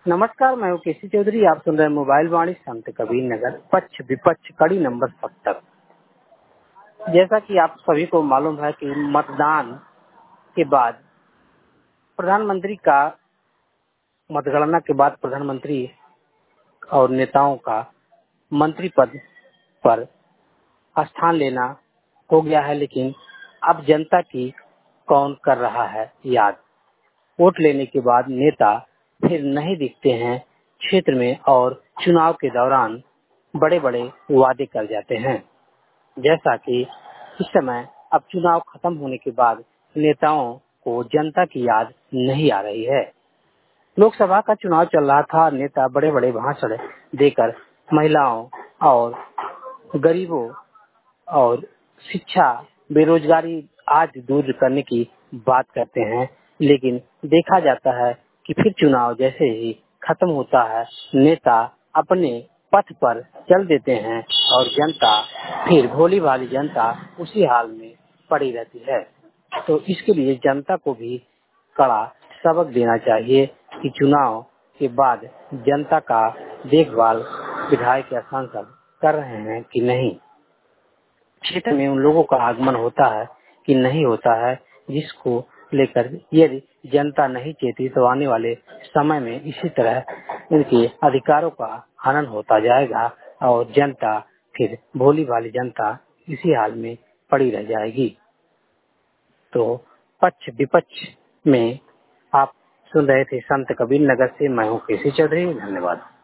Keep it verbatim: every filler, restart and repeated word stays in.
नमस्कार, मैं हूँ केसी चौधरी। आप सुन रहे हैं मोबाइल वाणी संत कबीर नगर पक्ष विपक्ष कड़ी नंबर सत्तर। जैसा कि आप सभी को मालूम है कि मतदान के बाद प्रधानमंत्री का मतगणना के बाद प्रधानमंत्री और नेताओं का मंत्री पद पर स्थान लेना हो गया है, लेकिन अब जनता की कौन कर रहा है याद। वोट लेने के बाद नेता फिर नहीं दिखते हैं क्षेत्र में और चुनाव के दौरान बड़े बड़े वादे कर जाते हैं। जैसा कि इस समय अब चुनाव खत्म होने के बाद नेताओं को जनता की याद नहीं आ रही है। लोकसभा का चुनाव चल रहा था, नेता बड़े बड़े भाषण देकर महिलाओं और गरीबों और शिक्षा बेरोजगारी आज दूर करने की बात करते हैं, लेकिन देखा जाता है कि फिर चुनाव जैसे ही खत्म होता है नेता अपने पथ पर चल देते हैं और जनता फिर भोली भाली जनता उसी हाल में पड़ी रहती है। तो इसके लिए जनता को भी कड़ा सबक देना चाहिए कि चुनाव के बाद जनता का देखभाल विधायक या सांसद कर रहे हैं कि नहीं, क्षेत्र में उन लोगों का आगमन होता है कि नहीं होता है, जिसको लेकर यदि जनता नहीं चेती तो आने वाले समय में इसी तरह इनके अधिकारों का हनन होता जाएगा और जनता फिर भोली भाली जनता इसी हाल में पड़ी रह जाएगी। तो पक्ष विपक्ष में आप सुन रहे थे संत कबीर नगर से। मैं हूँ केसी चौधरी। धन्यवाद।